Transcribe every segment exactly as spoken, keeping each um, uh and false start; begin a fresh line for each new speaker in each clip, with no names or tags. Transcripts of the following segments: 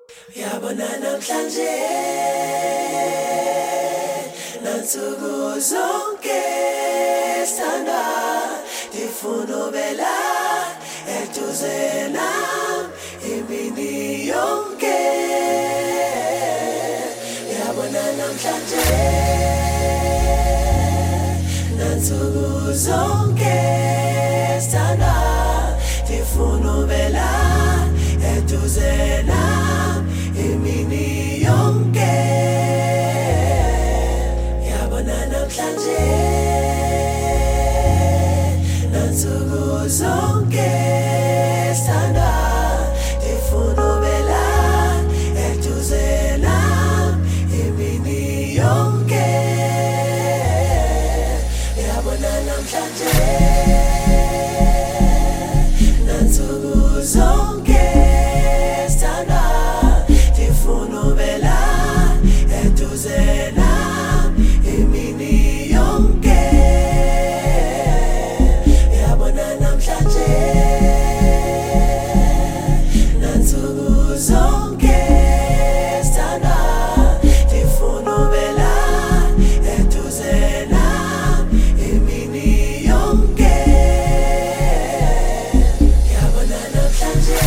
Yabona namhlanje nansuku zonke sithandwa ndifuna ubela eduze nami imini yonke. Yabona namhlanje nansuku zonke sithandwa ndifuna ubela eduze nami imini yonke. Yabona namhlanje nansuku zonke sithandwa ndifuna ubela eduze nami imini yonke. Yabona namhlanje nansuku zonke sithandwa ndifuna ubela eduze nami imini yonke. Yabona namhlanje nansuku zonke sithandwa ndifuna ubela eduze nami imini yonke. Yabona namhlanje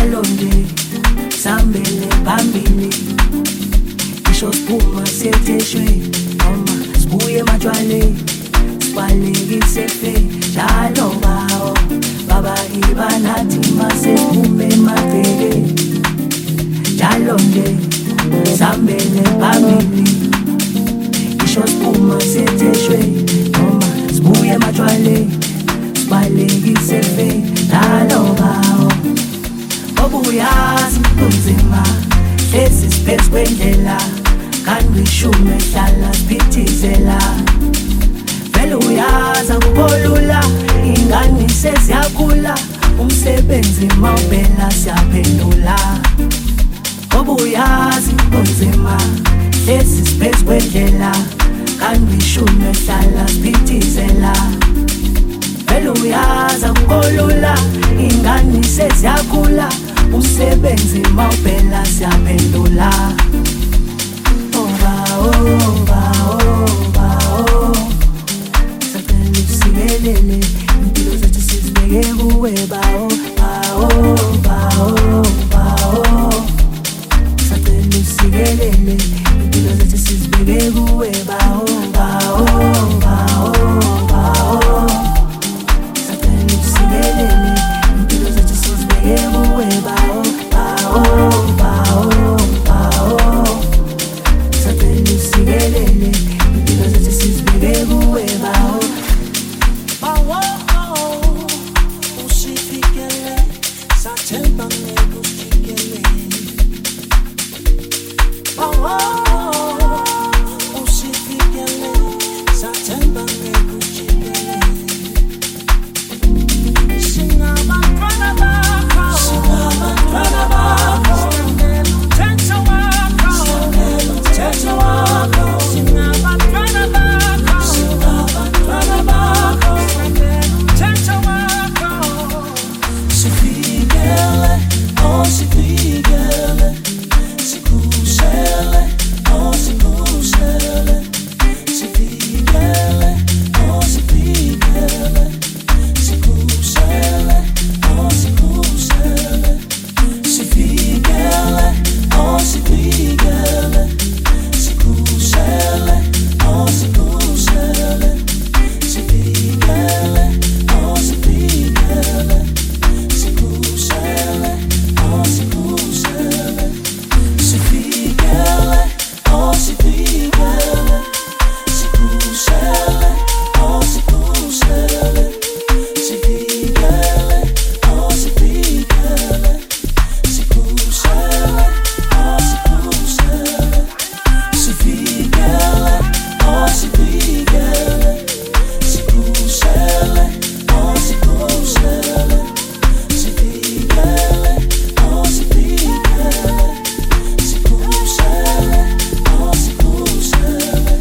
njalo nje sambele phambili isho siphuma siyetheshwe noma sibuye ematshwaleni sibalekise fe njalo bawo baba ibanathi masephume emabheke njalo nje sambele phambili isho siphuma siyetheshwe noma sibuye ematshwaleni sibalekise fe njalo bawo obuyazi kunzima lesi siphethe kwendlela kangishume hlala siphithizela vele uyaza kubolula ingane seziyakhula umsebenzi mawubela siyaphendula obuyazi kunzima lesi siphethe kwendlela kangishume hlala siphithizela vele uyaza kubolula ingane seziyakhula umsebenzi mawubela siyaphendula oba oba oba oba sacela usikelele impilo zethu sizibeke kuwe bawo bawo bawo bawo sacela usikelele impilo zethu sizibeke kuwe bawo bawo bawo bawo sacela usikelele impilo zethu sizibeke kuwe bawo bawo bawo bawo sacela usikelele impilo zethu sizibeke kuwe bawo bawo usifikele sathemba ngekufikele bawo usifikele sathemba ngekufikele singabantwana bakho singabantwana bakho uthetha wakho uthetha wakho singabantwana bakho singabantwana bakho uthetha wakho sifikele oh sifikele sikushele oh sikushele sifikele oh sifikele sikushele oh sikushele sifikele oh sifikele sikushele oh sikushele sifikele oh sifikele sikushele oh sikushele sifikele oh sifikele sikushele oh sikushele sifikele oh sifikele sikushele oh sikushele sifikele oh sifikele sikushele oh sikushele sifikele oh sifikele sikushele oh sikushele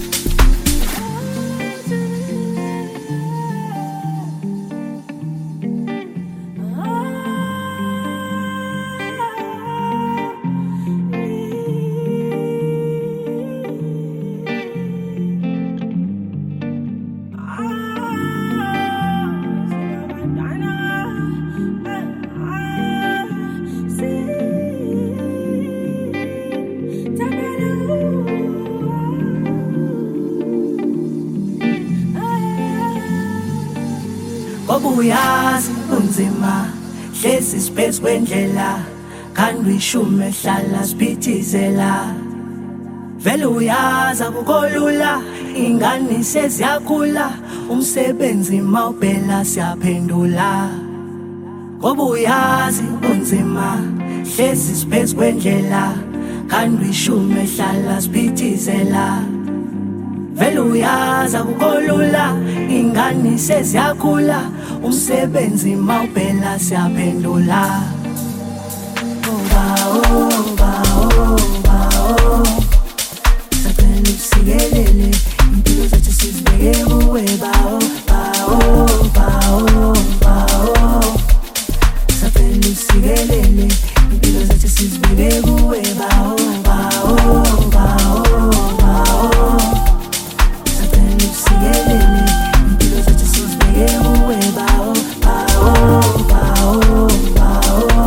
obuyazi kunzima hlezi siphethe kwendlela kangishume hlala siphithizela vele uyaza kukolula ingane seziyakhula umsebenzi mawubela siyaphendula obuyazi kunzima hlezi siphethe kwendlela kangishume hlala siphithizela vele uyaza kukolula ingane seziyakhula umsebenzi mawubela siyaphendula oba oba oba sacela usikelele impilo zethu sizibeke kuwe bawo bawo bawo bawo sacela usikelele impilo zethu sizibeke kuwe bawo bawo bawo bawo sacela usikelele impilo zethu sizibeke kuwe bawo bawo bawo bawo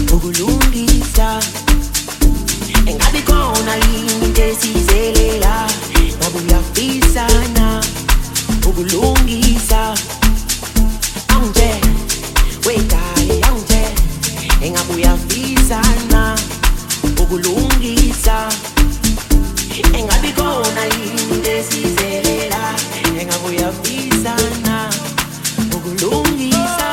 ukulungisa engabe khona yini into esizelela ngabe uyafisana ukulungisa awunje wekaye awunje engabe uyafisana ukulungisa engabe khona yini into esizelela engabe uyafisana ukulungisa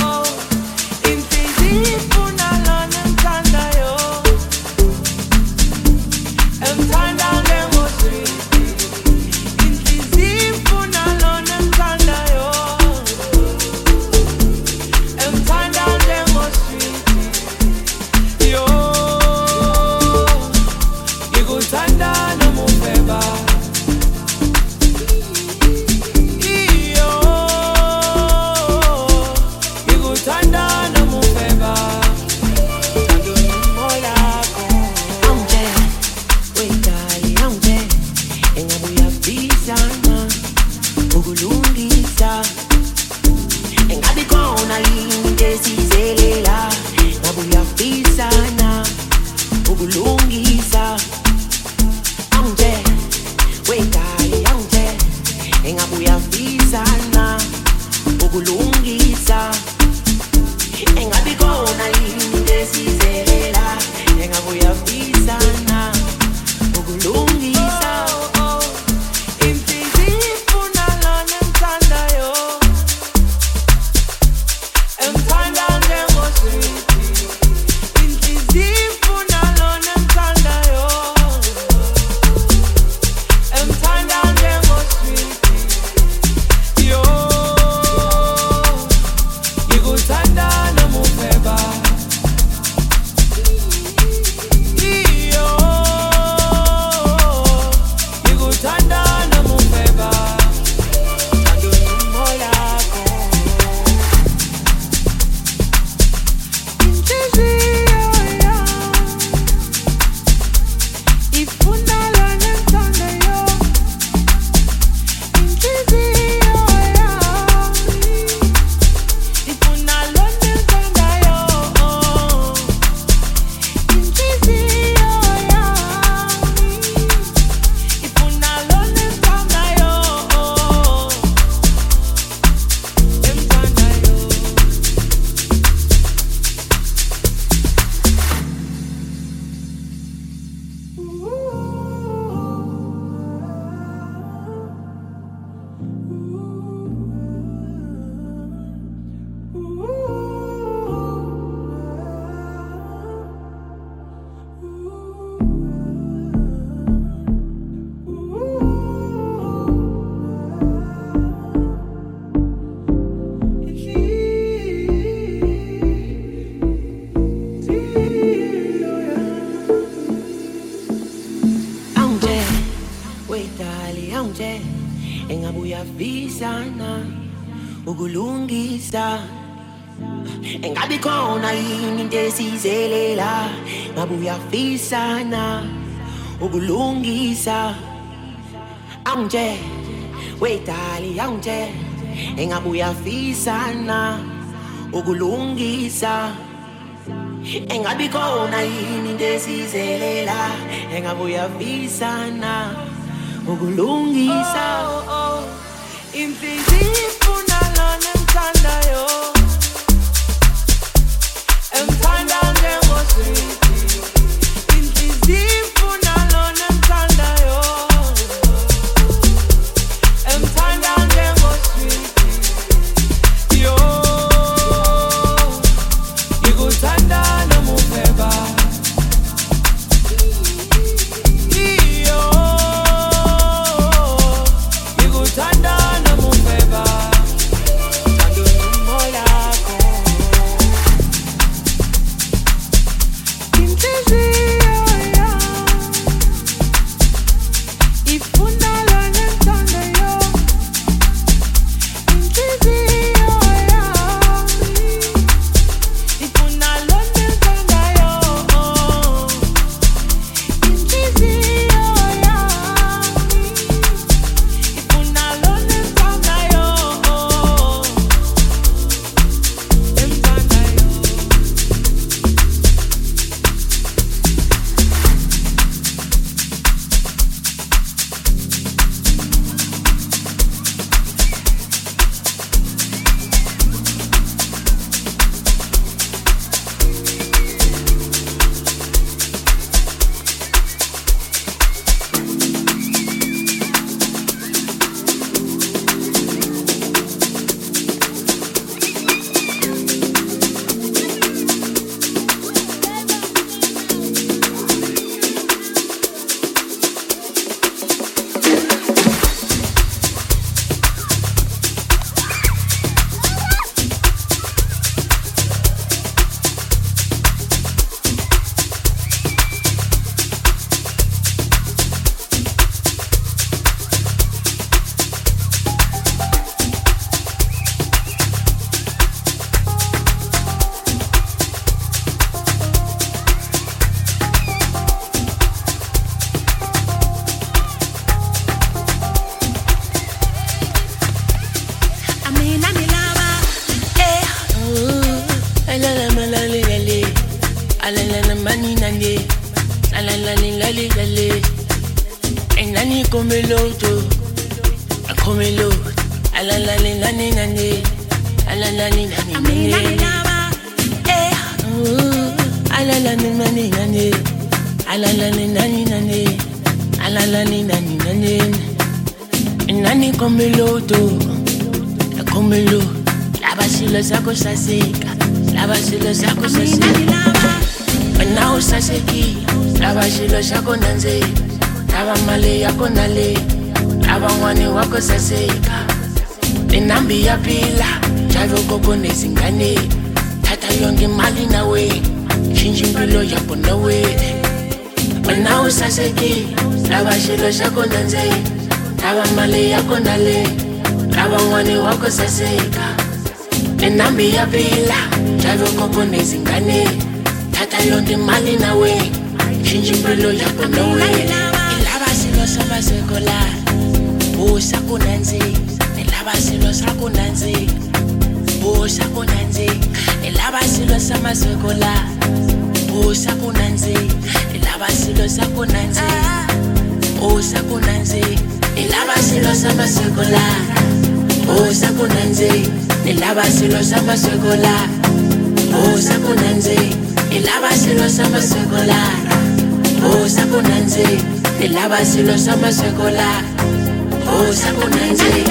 ukulungisa engabe khona yini into esizelela ngabe uyafisana ukulungisa awunje wetali awunje engabe uyafisana ukulungisa engabe khona yini into esizelela engabe uyafisana ukulungisa imfizi ifuna lona emthandayo emthanda njengoswiti imfizi ifuna lona emthandayo emthanda njengoswiti yo ngikuthanda nomufeba iyo ngikuthanda nomufeba
Alalana mani nani, alalani lali lali. Nani come loto, come lo. Alalani nani nani, alalani nani nani. Eh, alalani nani nani, alalani nani nani, alalani nani nani. Nani come loto, come lo. Lava silo sako sasika, lava silo sako sasika. Now saseki, lava silo sako nanze. Lava male yako nale, lava mwani wako saseka. Ninambi ya pila, chavo koko nezingane. Tata yongi mali nawe, shinji mbilo yako nawe. Now saseki, lava silo sako nanze. Lava male yako nale, lava mwani wako saseka. Ninambi ya pila, chavo koko nezingane. Tata yongi mali nawe, shinji mbilo yako nawe. Silo sama sekolah, oh sako nanzi. Elaba silo sako nanzi, oh sako nanzi. Elaba silo sama sekolah, oh sako nanzi. Elaba silo sako nanzi, oh sako nanzi. Elaba silo sama sekolah, oh sako nanzi. Elaba silo sama sekolah, oh sako nanzi. Elaba silo sama sekolah, oh sako nanzi. Elaba silo sama sekolah, oh sako nanzi.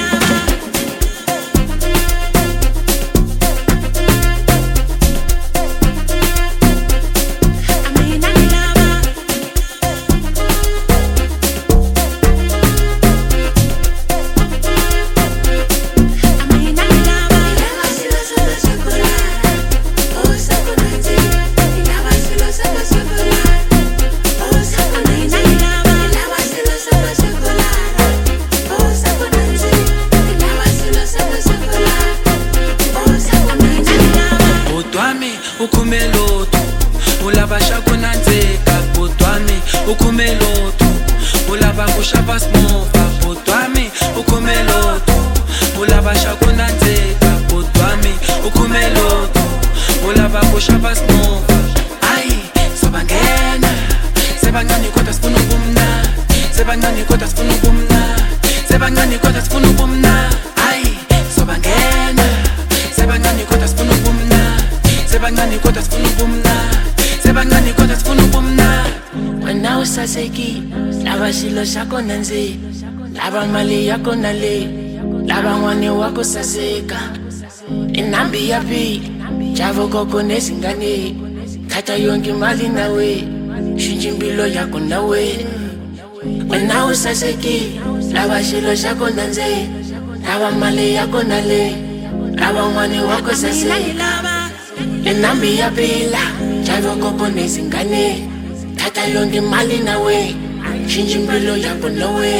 Ukumeloto, ulaba shakunanzeka, potwami, ukumeloto, ulaba kushaba smova, potwami, ukumeloto, ulaba shakunanzeka, potwami, ukumeloto, ulaba kushaba smova. Ay, sobangena, sebangani kodwa sifuna ubumna, sebangani kodwa sifuna ubumna, sebangani kodwa sifuna ubumna. Ay, sobangena, sebangani kodwa sifuna ubumna. Sebangani kodwa sifuna ubumna, sebangani kodwa sifuna ubumna.
Wena usaseki, lava silo sako nanzi. Lava mali yako nale, lava mwani wako saseka. Inambi yapi, chavo koko nezingane. Tata yongi mali nawe, shinji mbilo yako nawe. Wena usaseki, lava silo sako nanzi. Lava mali yako nale, lava mwani wako saseka. Ninambi ya pila, chavo koko nezingane. Tata yongi mali nawe, shinji mbilo yako nawe.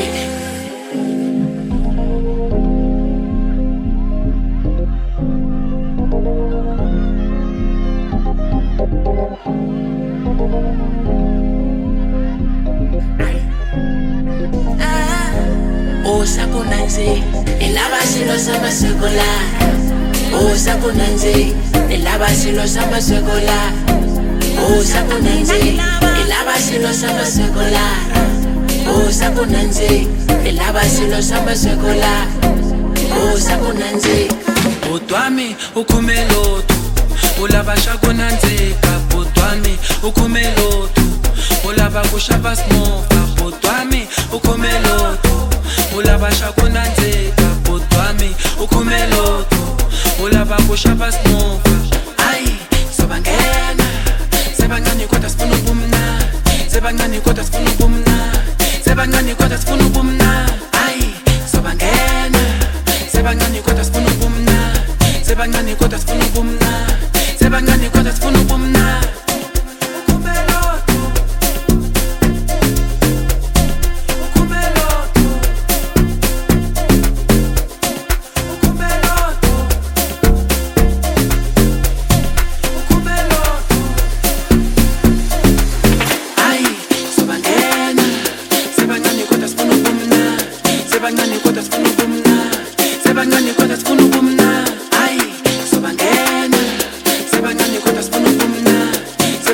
Oh sako nanzi, elaba silo sama sekolah. Oh sako nanzi, elaba silo sama sekolah. Oh sako nanzi, elaba silo sama sekolah. Oh sako nanzi, elaba silo sama sekolah. Oh sako nanzi.
Potwami, ukumeloto, ulaba shakunanzeka, potwami, ukumeloto, ulaba kushaba smova, potwami, ukumeloto, ulaba shakunanzeka, potwami, ukumeloto. Ulaba kushaba smova. Ay, sobangena, sebangani kodwa sifuna ubumna, sebangani kodwa sifuna ubumna, sebangani kodwa sifuna ubumna. Ay, sobangena, sebangani kodwa sifuna ubumna, sebangani kodwa sifuna ubumna, sebangani kodwa sifuna ubumna. Sebangani kodwa sifuna ubumna.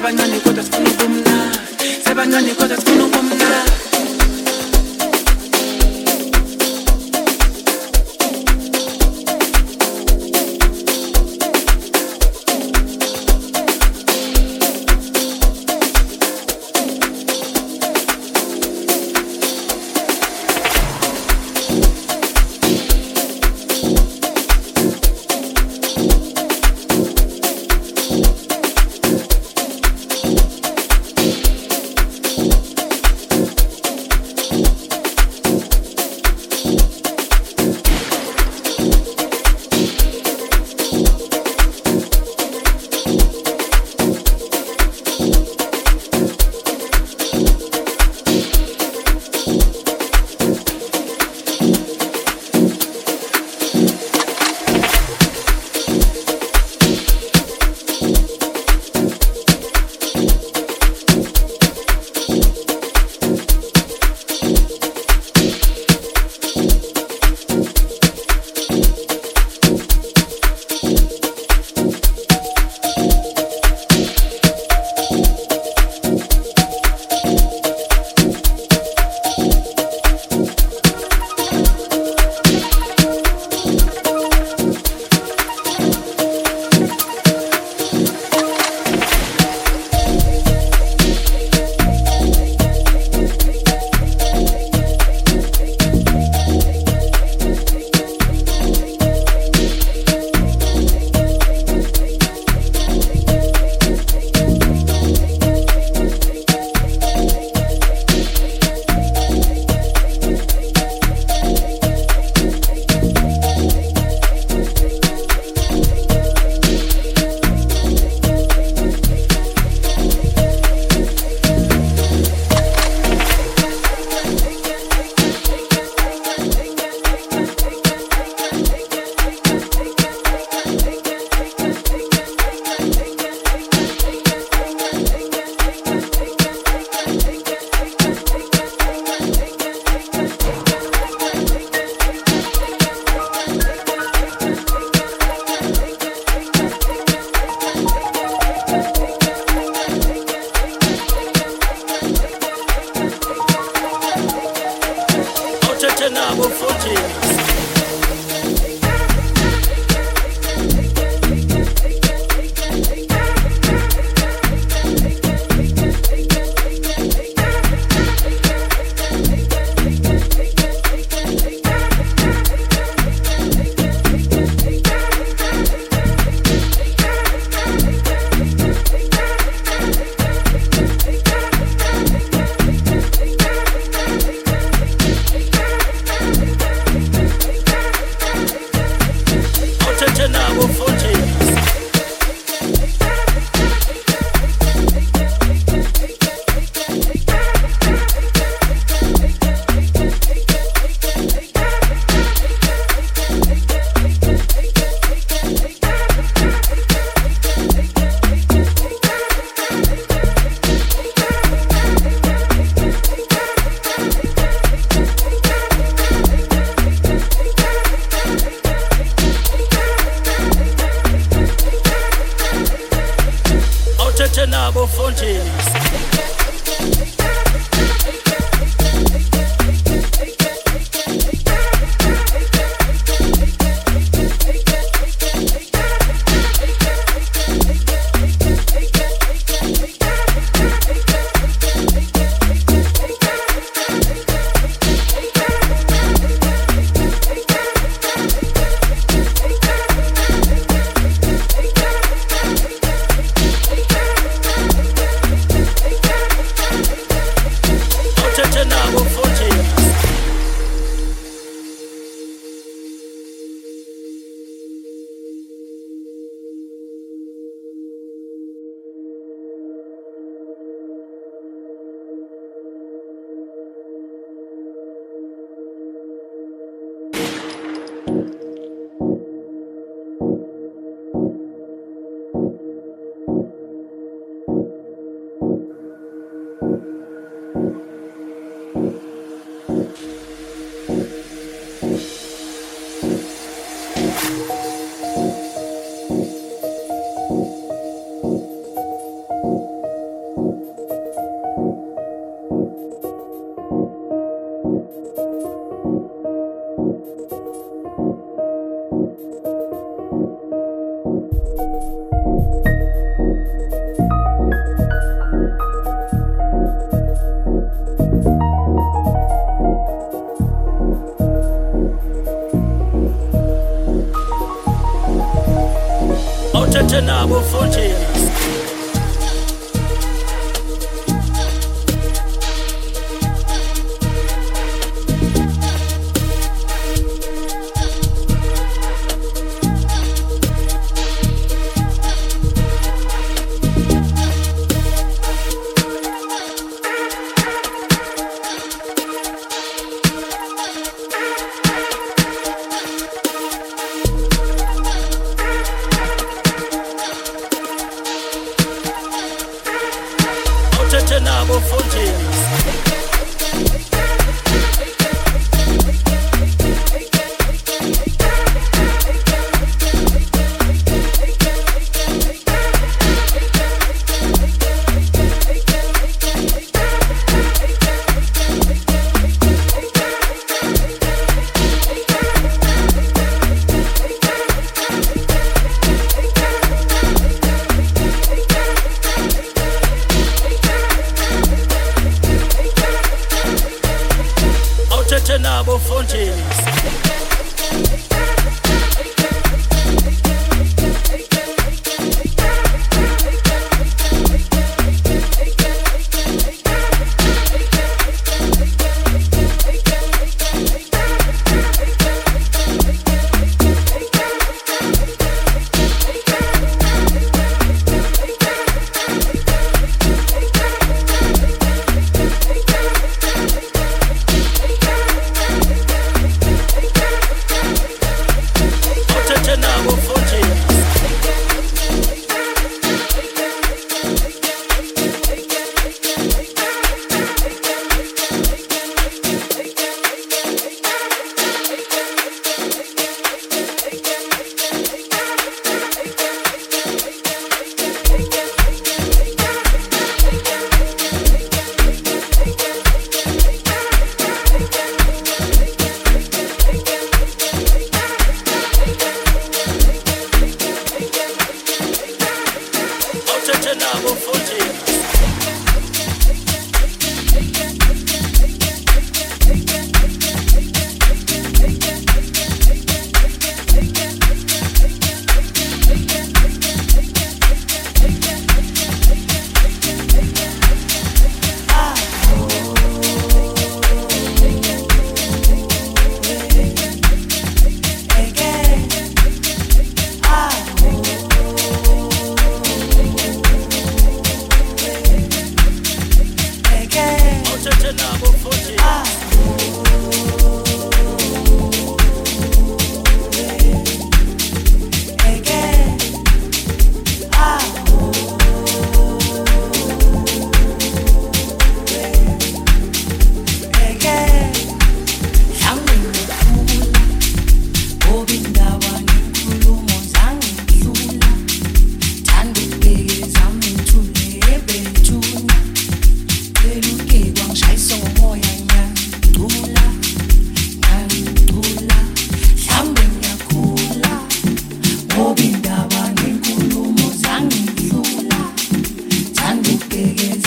sebancane kodwa sifuna ubumnandi, sebancane kodwa sifuna ubumnandi.
Big